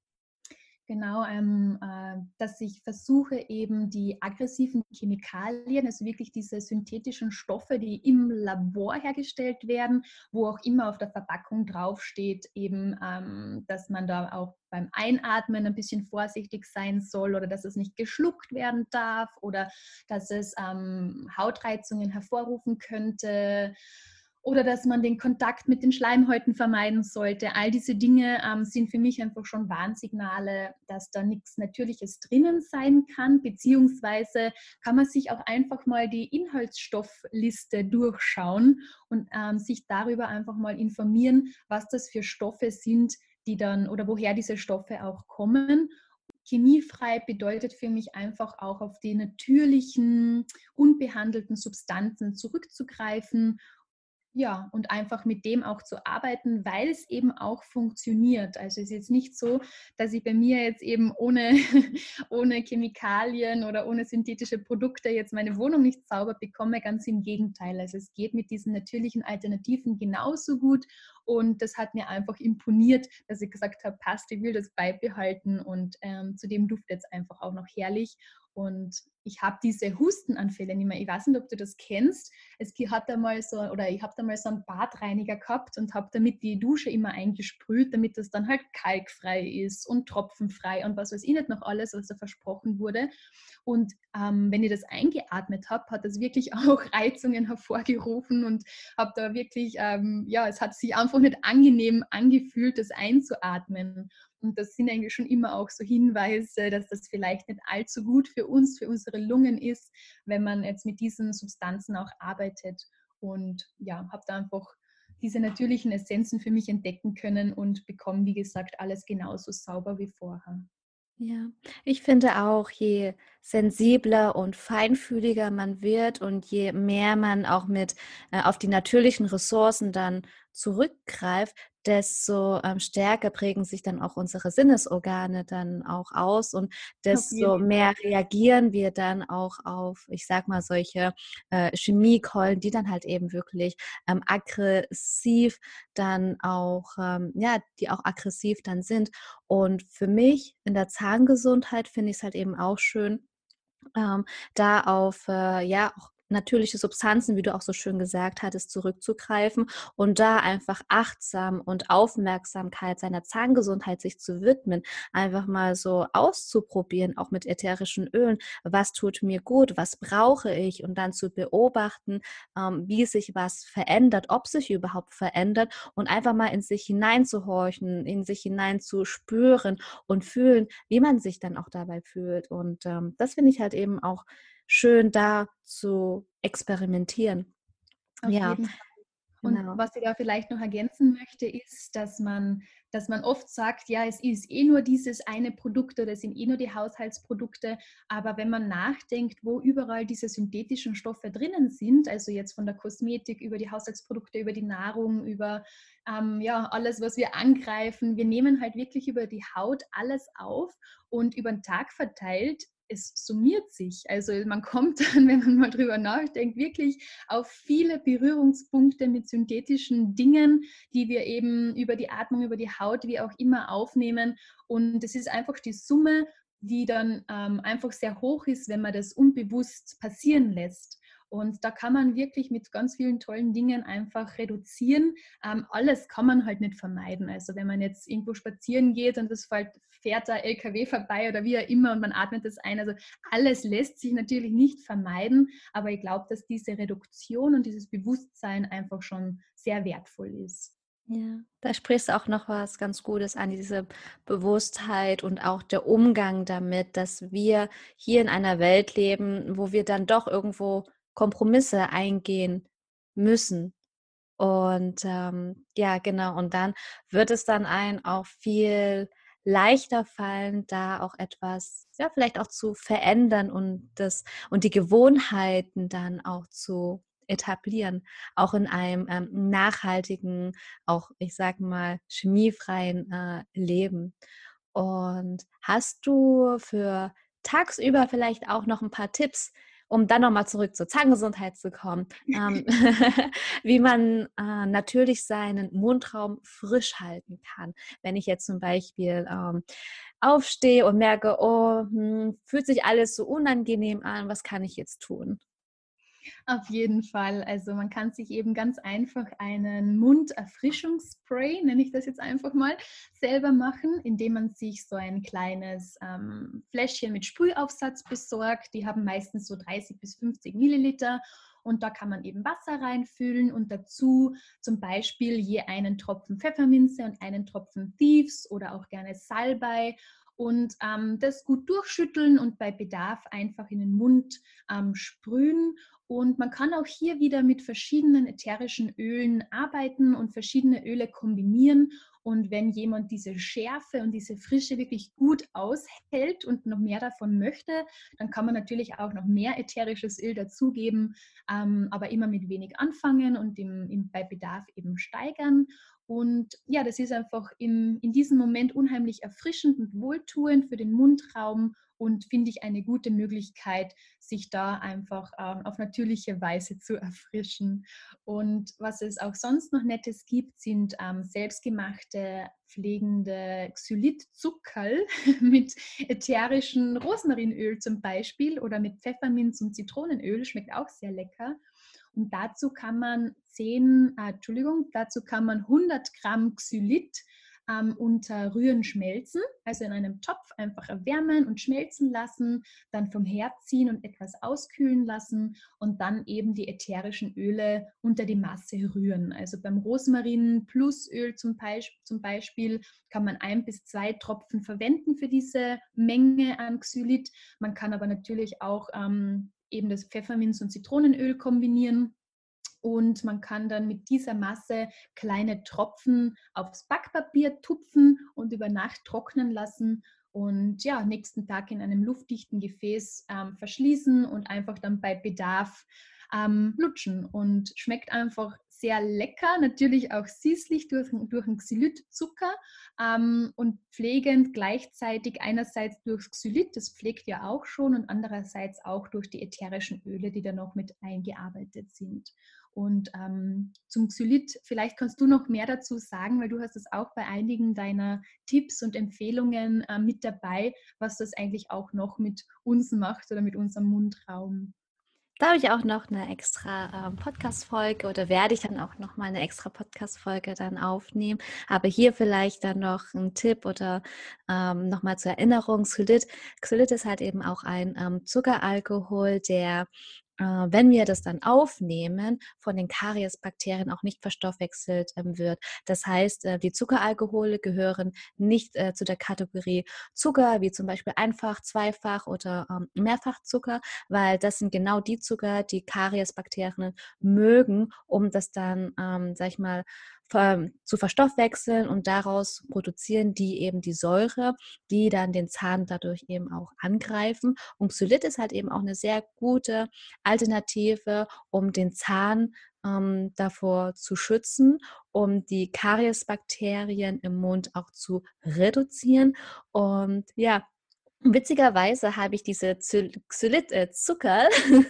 Genau, ähm, äh, dass ich versuche, eben die aggressiven Chemikalien, also wirklich diese synthetischen Stoffe, die im Labor hergestellt werden, wo auch immer auf der Verpackung draufsteht, eben, ähm, dass man da auch beim Einatmen ein bisschen vorsichtig sein soll oder dass es nicht geschluckt werden darf oder dass es ähm, Hautreizungen hervorrufen könnte oder dass man den Kontakt mit den Schleimhäuten vermeiden sollte. All diese Dinge ähm, sind für mich einfach schon Warnsignale, dass da nichts Natürliches drinnen sein kann, beziehungsweise kann man sich auch einfach mal die Inhaltsstoffliste durchschauen und ähm, sich darüber einfach mal informieren, was das für Stoffe sind, die dann oder woher diese Stoffe auch kommen. Chemiefrei bedeutet für mich einfach auch auf die natürlichen, unbehandelten Substanzen zurückzugreifen, ja, und einfach mit dem auch zu arbeiten, weil es eben auch funktioniert. Also es ist jetzt nicht so, dass ich bei mir jetzt eben ohne, ohne Chemikalien oder ohne synthetische Produkte jetzt meine Wohnung nicht sauber bekomme. Ganz im Gegenteil. Also es geht mit diesen natürlichen Alternativen genauso gut. Und das hat mir einfach imponiert, dass ich gesagt habe, passt, ich will das beibehalten und ähm, zudem duftet es einfach auch noch herrlich. Und ich habe diese Hustenanfälle nicht mehr. Ich weiß nicht, ob du das kennst. Es hat einmal so, oder ich habe da mal so einen Badreiniger gehabt und habe damit die Dusche immer eingesprüht, damit das dann halt kalkfrei ist und tropfenfrei und was weiß ich nicht noch alles, was da versprochen wurde. Und ähm, wenn ich das eingeatmet habe, hat das wirklich auch Reizungen hervorgerufen und habe da wirklich, ähm, ja, es hat sich einfach nicht angenehm angefühlt, das einzuatmen. Und das sind eigentlich schon immer auch so Hinweise, dass das vielleicht nicht allzu gut für uns, für unsere Lungen ist, wenn man jetzt mit diesen Substanzen auch arbeitet. Und ja, habe da einfach diese natürlichen Essenzen für mich entdecken können und bekomme, wie gesagt, alles genauso sauber wie vorher. Ja, ich finde auch, je sensibler und feinfühliger man wird und je mehr man auch mit äh, auf die natürlichen Ressourcen dann zurückgreift, desto ähm, stärker prägen sich dann auch unsere Sinnesorgane dann auch aus und Auf jeden desto Fall. mehr reagieren wir dann auch auf, ich sag mal, solche äh, Chemiekeulen, die dann halt eben wirklich ähm, aggressiv dann auch, ähm, ja, die auch aggressiv dann sind. Und für mich in der Zahngesundheit finde ich es halt eben auch schön, ähm, da auf, äh, ja, auch natürliche Substanzen, wie du auch so schön gesagt hattest, zurückzugreifen und da einfach achtsam und Aufmerksamkeit seiner Zahngesundheit sich zu widmen, einfach mal so auszuprobieren, auch mit ätherischen Ölen, was tut mir gut, was brauche ich und dann zu beobachten, ähm, wie sich was verändert, ob sich überhaupt verändert und einfach mal in sich hineinzuhorchen, in sich hineinzuspüren und fühlen, wie man sich dann auch dabei fühlt. Und ähm, das finde ich halt eben auch schön, da zu experimentieren. Auf Ja, jeden Fall. Und genau. was ich da vielleicht noch ergänzen möchte, ist, dass man, dass man oft sagt, ja, es ist eh nur dieses eine Produkt oder es sind eh nur die Haushaltsprodukte. Aber wenn man nachdenkt, wo überall diese synthetischen Stoffe drinnen sind, also jetzt von der Kosmetik über die Haushaltsprodukte, über die Nahrung, über ähm, ja, alles, was wir angreifen, wir nehmen halt wirklich über die Haut alles auf und über den Tag verteilt. Es summiert sich. Also man kommt dann, wenn man mal drüber nachdenkt, wirklich auf viele Berührungspunkte mit synthetischen Dingen, die wir eben über die Atmung, über die Haut, wie auch immer aufnehmen. Und es ist einfach die Summe, die dann ähm, einfach sehr hoch ist, wenn man das unbewusst passieren lässt. Und da kann man wirklich mit ganz vielen tollen Dingen einfach reduzieren. Ähm, alles kann man halt nicht vermeiden. Also wenn man jetzt irgendwo spazieren geht und es fährt, fährt der L K W vorbei oder wie auch immer und man atmet das ein. Also alles lässt sich natürlich nicht vermeiden, aber ich glaube, dass diese Reduktion und dieses Bewusstsein einfach schon sehr wertvoll ist. Ja, da sprichst du auch noch was ganz Gutes an, diese Bewusstheit und auch der Umgang damit, dass wir hier in einer Welt leben, wo wir dann doch irgendwo Kompromisse eingehen müssen. Und ähm, ja, genau. Und dann wird es dann einem auch viel leichter fallen, da auch etwas, ja, vielleicht auch zu verändern und das und die Gewohnheiten dann auch zu etablieren, auch in einem ähm, nachhaltigen, auch ich sag mal chemiefreien äh, Leben. Und hast du für tagsüber vielleicht auch noch ein paar Tipps, um dann nochmal zurück zur Zahngesundheit zu kommen, ähm, wie man äh, natürlich seinen Mundraum frisch halten kann. Wenn ich jetzt zum Beispiel ähm, aufstehe und merke, oh, hm, fühlt sich alles so unangenehm an, was kann ich jetzt tun? Auf jeden Fall. Also man kann sich eben ganz einfach einen Munderfrischungsspray, nenne ich das jetzt einfach mal, selber machen, indem man sich so ein kleines ähm, Fläschchen mit Sprühaufsatz besorgt. Die haben meistens so dreißig bis fünfzig Milliliter. Und da kann man eben Wasser reinfüllen und dazu zum Beispiel je einen Tropfen Pfefferminze und einen Tropfen Thieves oder auch gerne Salbei und ähm, das gut durchschütteln und bei Bedarf einfach in den Mund ähm, sprühen. Und man kann auch hier wieder mit verschiedenen ätherischen Ölen arbeiten und verschiedene Öle kombinieren. Und wenn jemand diese Schärfe und diese Frische wirklich gut aushält und noch mehr davon möchte, dann kann man natürlich auch noch mehr ätherisches Öl dazugeben, ähm, aber immer mit wenig anfangen und im, im, bei Bedarf eben steigern. Und ja, das ist einfach im, in diesem Moment unheimlich erfrischend und wohltuend für den Mundraum und finde ich eine gute Möglichkeit, sich da einfach ähm, auf natürliche Weise zu erfrischen. Und was es auch sonst noch Nettes gibt, sind ähm, selbstgemachte pflegende Xylit-Zuckerl mit ätherischem Rosmarinöl zum Beispiel oder mit Pfefferminz und Zitronenöl, schmeckt auch sehr lecker. Und dazu kann man zehn, äh, Entschuldigung, dazu kann man hundert Gramm Xylit ähm, unter Rühren schmelzen, also in einem Topf einfach erwärmen und schmelzen lassen, dann vom Herd ziehen und etwas auskühlen lassen und dann eben die ätherischen Öle unter die Masse rühren. Also beim Rosmarin Plusöl zum, Beisp zum Beispiel kann man ein bis zwei Tropfen verwenden für diese Menge an Xylit. Man kann aber natürlich auch ähm, eben das Pfefferminz- und Zitronenöl kombinieren. Und man kann dann mit dieser Masse kleine Tropfen aufs Backpapier tupfen und über Nacht trocknen lassen und ja, nächsten Tag in einem luftdichten Gefäß ähm, verschließen und einfach dann bei Bedarf ähm, lutschen. Und schmeckt einfach sehr lecker, natürlich auch süßlich durch, durch den Xylitzucker ähm, und pflegend gleichzeitig einerseits durchs Xylit, das pflegt ja auch schon, und andererseits auch durch die ätherischen Öle, die da noch mit eingearbeitet sind. Und ähm, zum Xylit, vielleicht kannst du noch mehr dazu sagen, weil du hast es auch bei einigen deiner Tipps und Empfehlungen äh, mit dabei, was das eigentlich auch noch mit uns macht oder mit unserem Mundraum. Da habe ich auch noch eine extra ähm, Podcast-Folge oder werde ich dann auch noch mal eine extra Podcast-Folge dann aufnehmen. Aber hier vielleicht dann noch ein Tipp oder ähm, noch mal zur Erinnerung. Xylit, Xylit ist halt eben auch ein ähm, Zuckeralkohol, der, äh, wenn wir das dann aufnehmen, von den Kariesbakterien auch nicht verstoffwechselt ähm, wird. Das heißt, äh, die Zuckeralkohole gehören nicht äh, zu der Kategorie Zucker, wie zum Beispiel Einfach-, Zweifach- oder ähm, Mehrfachzucker, weil das sind genau die Zucker, die Kariesbakterien mögen, um das dann, ähm, sag ich mal, zu verstoffwechseln, und daraus produzieren die eben die Säure, die dann den Zahn dadurch eben auch angreifen. Und Xylit ist halt eben auch eine sehr gute Alternative, um den Zahn ähm, davor zu schützen, um die Kariesbakterien im Mund auch zu reduzieren. Und ja, witzigerweise habe ich diese Xylit-Zucker,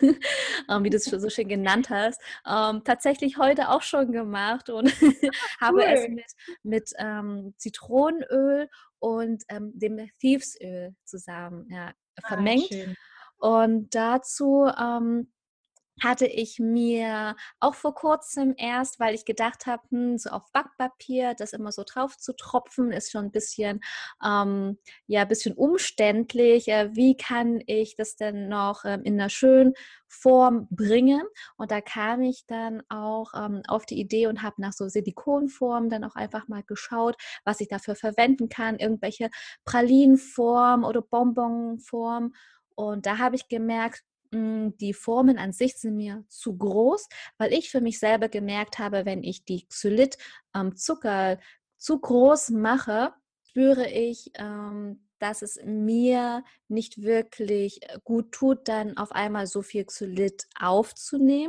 ähm, wie du es so schön genannt hast, ähm, tatsächlich heute auch schon gemacht und habe es Cool. mit, mit ähm, Zitronenöl und ähm, dem Thievesöl zusammen ja, Ah, vermengt. schön. Und dazu ähm, hatte ich mir auch vor kurzem erst, weil ich gedacht habe, hm, so auf Backpapier das immer so drauf zu tropfen, ist schon ein bisschen, ähm, ja, ein bisschen umständlich. Äh, wie kann ich das denn noch ähm, in einer schönen Form bringen? Und da kam ich dann auch ähm, auf die Idee und habe nach so Silikonformen dann auch einfach mal geschaut, was ich dafür verwenden kann, irgendwelche Pralinenformen oder Bonbonformen. Und da habe ich gemerkt, die Formen an sich sind mir zu groß, weil ich für mich selber gemerkt habe, wenn ich die Xylit-Zucker ähm, zu groß mache, spüre ich, ähm, dass es mir nicht wirklich gut tut, dann auf einmal so viel Xylit aufzunehmen.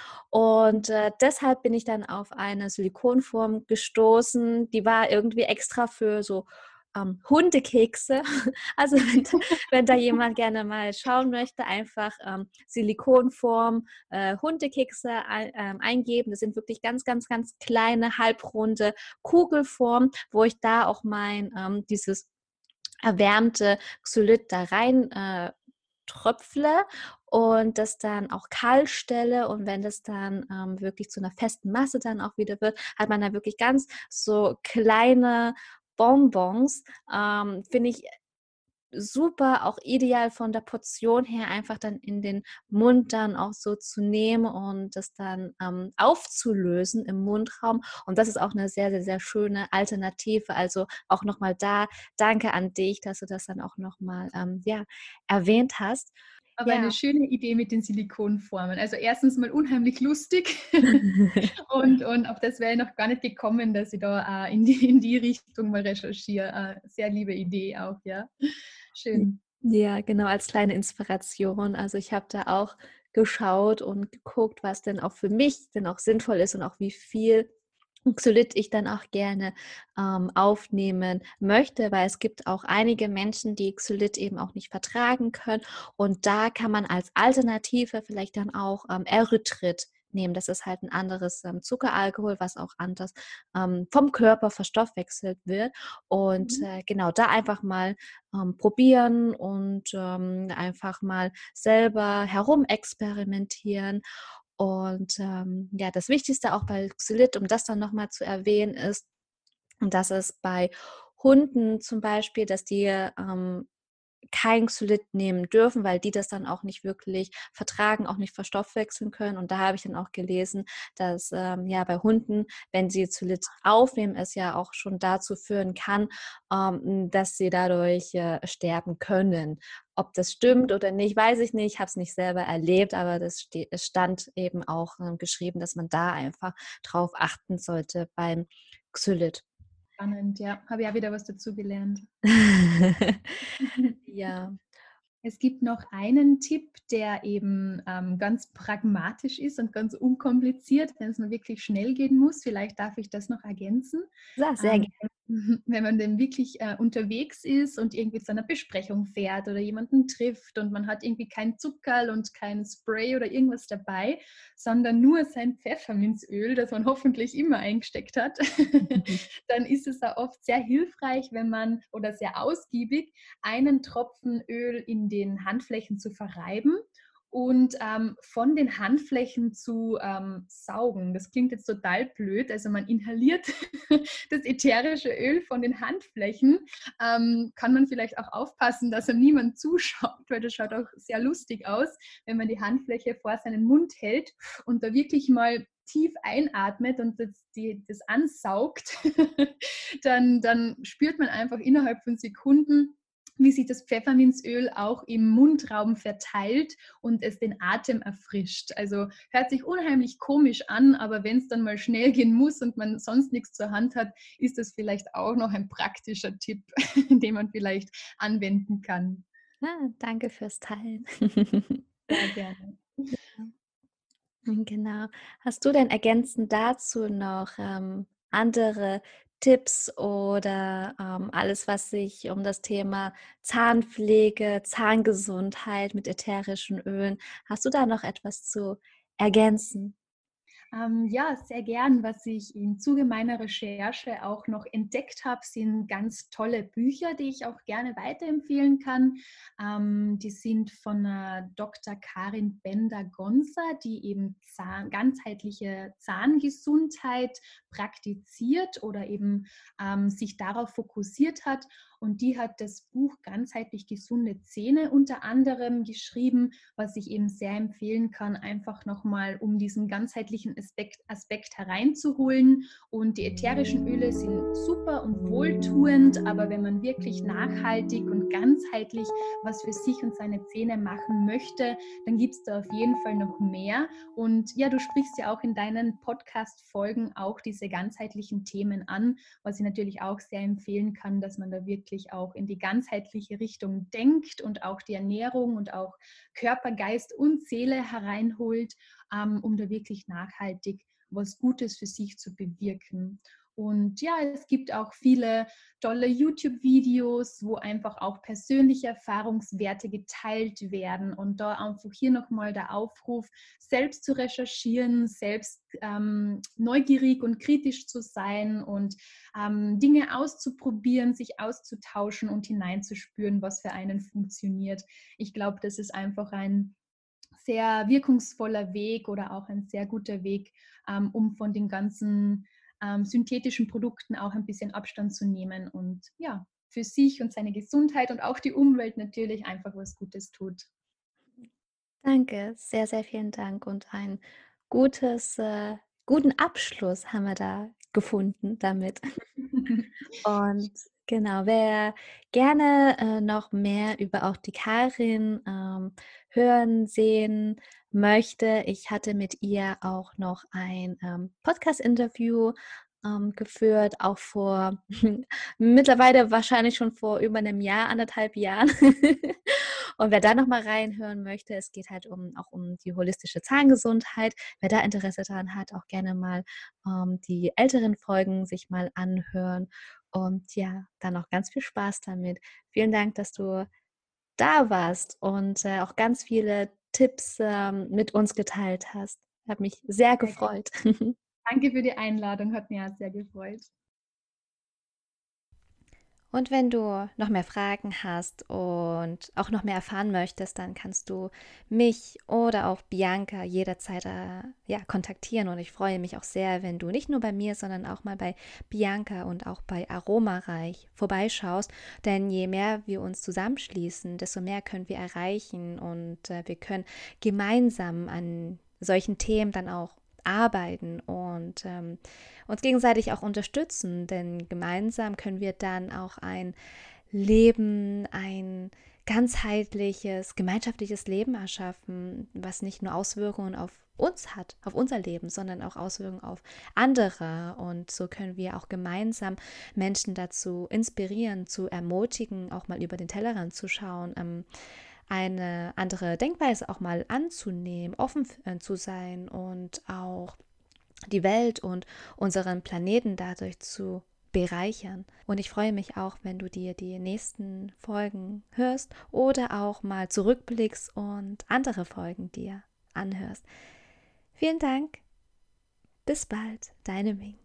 Und äh, deshalb bin ich dann auf eine Silikonform gestoßen, die war irgendwie extra für so ähm, Hundekekse. Also wenn, wenn da jemand gerne mal schauen möchte, einfach ähm, Silikonform, äh, Hundekekse ein, ähm, eingeben. Das sind wirklich ganz, ganz, ganz kleine, halbrunde Kugelformen, wo ich da auch mein ähm, dieses erwärmte Xylit da rein äh, tröpfle und das dann auch kalt stelle, und wenn das dann ähm, wirklich zu einer festen Masse dann auch wieder wird, hat man da wirklich ganz so kleine Bonbons. Ähm, finde ich super, auch ideal von der Portion her, einfach dann in den Mund dann auch so zu nehmen und das dann ähm, aufzulösen im Mundraum. Und das ist auch eine sehr, sehr, sehr schöne Alternative. Also auch nochmal da, danke an dich, dass du das dann auch nochmal ähm, ja, erwähnt hast. Aber eine Ja. schöne Idee mit den Silikonformen. Also erstens mal unheimlich lustig und, und auf das wäre ich noch gar nicht gekommen, dass ich da äh, in, die, in die Richtung mal recherchiere. Äh, sehr liebe Idee auch, ja. Schön. Ja, genau, als kleine Inspiration. Also ich habe da auch geschaut und geguckt, was denn auch für mich denn auch sinnvoll ist und auch wie viel. Xylit ich dann auch gerne ähm, aufnehmen möchte, weil es gibt auch einige Menschen, die Xylit eben auch nicht vertragen können. Und da kann man als Alternative vielleicht dann auch ähm, Erythrit nehmen. Das ist halt ein anderes ähm, Zuckeralkohol, was auch anders ähm, vom Körper verstoffwechselt wird. Und Mhm. äh, genau da einfach mal ähm, probieren und ähm, einfach mal selber herumexperimentieren. Und ähm, ja, das Wichtigste auch bei Xylit, um das dann nochmal zu erwähnen, ist, dass es bei Hunden zum Beispiel, dass die ähm, kein Xylit nehmen dürfen, weil die das dann auch nicht wirklich vertragen, auch nicht verstoffwechseln können. Und da habe ich dann auch gelesen, dass ähm, ja bei Hunden, wenn sie Xylit aufnehmen, es ja auch schon dazu führen kann, ähm, dass sie dadurch äh, sterben können. Ob das stimmt oder nicht, weiß ich nicht. Ich habe es nicht selber erlebt, aber das ste- es stand eben auch ähm, geschrieben, dass man da einfach drauf achten sollte beim Xylit. Spannend, ja. Habe ja wieder was dazu gelernt. Ja. Es gibt noch einen Tipp, der eben ähm, ganz pragmatisch ist und ganz unkompliziert, wenn es mal wirklich schnell gehen muss. Vielleicht darf ich das noch ergänzen. Ja, sehr Ähm, gerne. wenn man denn wirklich äh, unterwegs ist und irgendwie zu einer Besprechung fährt oder jemanden trifft und man hat irgendwie kein Zuckerl und kein Spray oder irgendwas dabei, sondern nur sein Pfefferminzöl, das man hoffentlich immer eingesteckt hat, dann ist es auch oft sehr hilfreich, wenn man oder sehr ausgiebig einen Tropfen Öl in den Handflächen zu verreiben und ähm, von den Handflächen zu ähm, saugen. Das klingt jetzt total blöd. Also man inhaliert das ätherische Öl von den Handflächen. Ähm, kann man vielleicht auch aufpassen, dass er niemand zuschaut, weil das schaut auch sehr lustig aus, wenn man die Handfläche vor seinen Mund hält und da wirklich mal tief einatmet und das, die, das ansaugt, dann, dann spürt man einfach innerhalb von Sekunden, wie sich das Pfefferminzöl auch im Mundraum verteilt und es den Atem erfrischt. Also hört sich unheimlich komisch an, aber wenn es dann mal schnell gehen muss und man sonst nichts zur Hand hat, ist das vielleicht auch noch ein praktischer Tipp, den man vielleicht anwenden kann. Ah, danke fürs Teilen. Sehr gerne. Genau. Hast du denn ergänzend dazu noch ähm, andere Tipps oder ähm, alles, was sich um das Thema Zahnpflege, Zahngesundheit mit ätherischen Ölen, hast du da noch etwas zu ergänzen? Ähm, ja, sehr gern. Was ich im Zuge meiner Recherche auch noch entdeckt habe, sind ganz tolle Bücher, die ich auch gerne weiterempfehlen kann. Ähm, die sind von äh, Doktor Karin Bender-Gonza, die eben Zahn, ganzheitliche Zahngesundheit praktiziert oder eben ähm, sich darauf fokussiert hat. Und die hat das Buch Ganzheitlich gesunde Zähne unter anderem geschrieben, was ich eben sehr empfehlen kann, einfach nochmal, um diesen ganzheitlichen Aspekt, Aspekt hereinzuholen. Und die ätherischen Öle sind super und wohltuend, aber wenn man wirklich nachhaltig und ganzheitlich was für sich und seine Zähne machen möchte, dann gibt es da auf jeden Fall noch mehr. Und ja, du sprichst ja auch in deinen Podcast-Folgen auch diese ganzheitlichen Themen an, was ich natürlich auch sehr empfehlen kann, dass man da wirklich auch in die ganzheitliche Richtung denkt und auch die Ernährung und auch Körper, Geist und Seele hereinholt, ähm, um da wirklich nachhaltig was Gutes für sich zu bewirken. Und ja, es gibt auch viele tolle YouTube-Videos, wo einfach auch persönliche Erfahrungswerte geteilt werden. Und da einfach hier nochmal der Aufruf, selbst zu recherchieren, selbst ähm, neugierig und kritisch zu sein und ähm, Dinge auszuprobieren, sich auszutauschen und hineinzuspüren, was für einen funktioniert. Ich glaube, das ist einfach ein sehr wirkungsvoller Weg oder auch ein sehr guter Weg, ähm, um von den ganzen ähm, synthetischen Produkten auch ein bisschen Abstand zu nehmen und ja, für sich und seine Gesundheit und auch die Umwelt natürlich einfach was Gutes tut. Danke, sehr, sehr vielen Dank und ein gutes, äh, guten Abschluss haben wir da gefunden damit. Und genau, wer gerne äh, noch mehr über auch die Karin ähm, hören, sehen möchte, ich hatte mit ihr auch noch ein ähm, Podcast-Interview ähm, geführt, auch vor mittlerweile wahrscheinlich schon vor über einem Jahr, anderthalb Jahren. Und wer da nochmal reinhören möchte, es geht halt um, auch um die holistische Zahngesundheit. Wer da Interesse daran hat, auch gerne mal ähm, die älteren Folgen sich mal anhören. Und ja, dann noch ganz viel Spaß damit. Vielen Dank, dass du da warst und äh, auch ganz viele Tipps ähm, mit uns geteilt hast. Hat mich sehr Sehr gerne. gefreut. Danke für die Einladung, hat mir auch sehr gefreut. Und wenn du noch mehr Fragen hast und auch noch mehr erfahren möchtest, dann kannst du mich oder auch Bianca jederzeit äh, ja, kontaktieren. Und ich freue mich auch sehr, wenn du nicht nur bei mir, sondern auch mal bei Bianca und auch bei Aromareich vorbeischaust. Denn je mehr wir uns zusammenschließen, desto mehr können wir erreichen und äh, wir können gemeinsam an solchen Themen dann auch arbeiten und ähm, uns gegenseitig auch unterstützen, denn gemeinsam können wir dann auch ein Leben, ein ganzheitliches, gemeinschaftliches Leben erschaffen, was nicht nur Auswirkungen auf uns hat, auf unser Leben, sondern auch Auswirkungen auf andere. Und so können wir auch gemeinsam Menschen dazu inspirieren, zu ermutigen, auch mal über den Tellerrand zu schauen, ähm, eine andere Denkweise auch mal anzunehmen, offen zu sein und auch die Welt und unseren Planeten dadurch zu bereichern. Und ich freue mich auch, wenn du dir die nächsten Folgen hörst oder auch mal zurückblickst und andere Folgen dir anhörst. Vielen Dank. Bis bald, deine Ming.